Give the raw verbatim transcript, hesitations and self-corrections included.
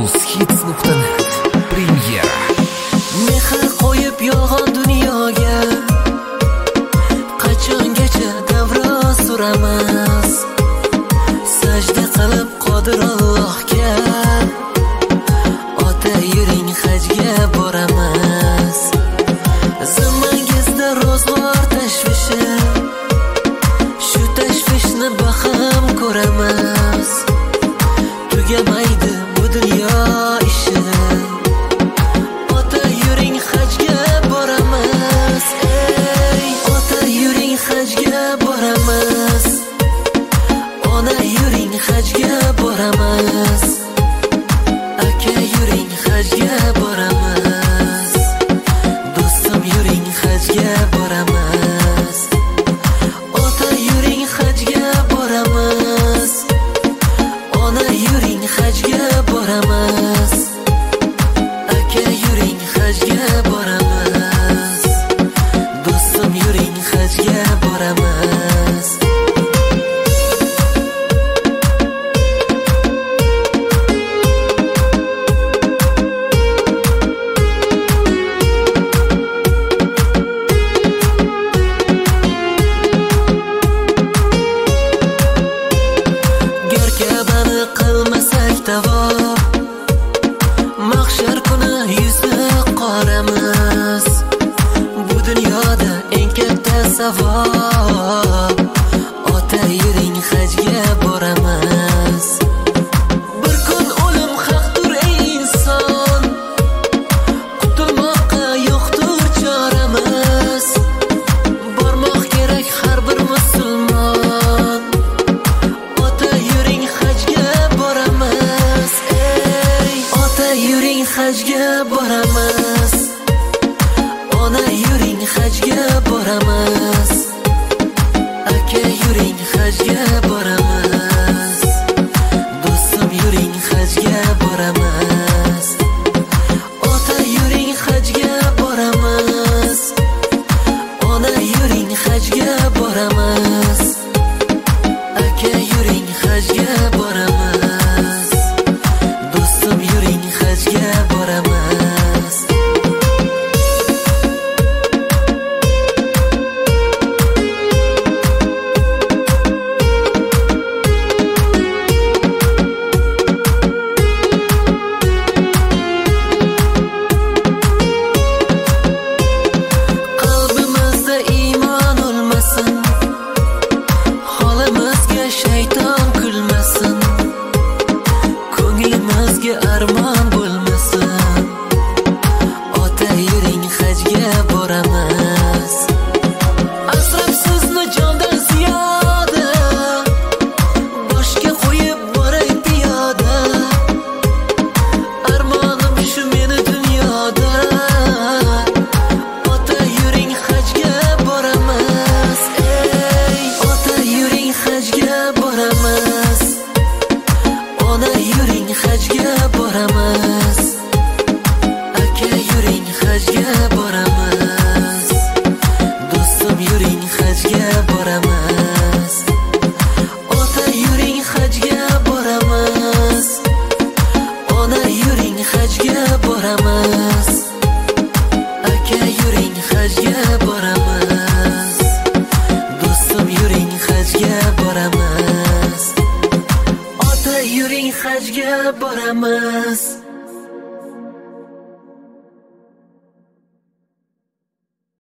Newshits nuqta net Premyera. Mehr qo'yib yolg'on dunyoga qachongacha davra suramiz? Sajda qilib qodir Allohga ota yuring hajga boramiz. Zimmangizda ro'zg'or tashvishi, shu tashvishni baham ko'ramiz. Tugamaydi bu dunyo ishi, ota yuring hajga boramiz. Ey ota yuring hajga boramiz, ona yuring hajga boramiz, aka yuring hajga boramiz, do'stim yuring hajga boramiz. Ota yuring hajga boramiz, ona yuring hajga boramiz, aka yuring hajga boramiz, do'stim yuring hajga boramiz. Ka'bani qilmasak davo, mahshar kuni yuzni qoramiz. Bu dunyoda eng katta savob, ota yuring hajga boramiz. Bir kun o'lim haqdir ey inson, qutulmoqqa yo'qdir choramiz. Bormoq kerak har bir musulmon, ota yuring hajga boramiz. Ey ota yuring hajga boramiz, ona yuring hajga boramiz, aka yuring hajga boramiz, do'stim yuring hajga boramiz. Ota yuring hajga boramiz, ona yuring hajga boramiz, aka yuring hajga boramiz, do'stim yuring hajga boramiz. Qalbimizda iymon o'lmasin, holimizga shayton kulmasin, ko'nglimizga armon bo'lmasin. Ota yuring hajga boramiz. Asrab sizni jondan ziyoda, boshga qo'yib boray piyoda. Armonim shu meni dunyoda, ota yuring hajga boramiz. Ey ota yuring hajga boramiz, ona yuring hajga boramiz, aka yuring hajga boramiz, do'stim yuring hajga boramiz. Ota yuring hajga boramiz, ona yuring hajga boramiz, aka yuring hajga boramiz, do'stim yuring hajga boramiz. Ota yuring hajga boramiz.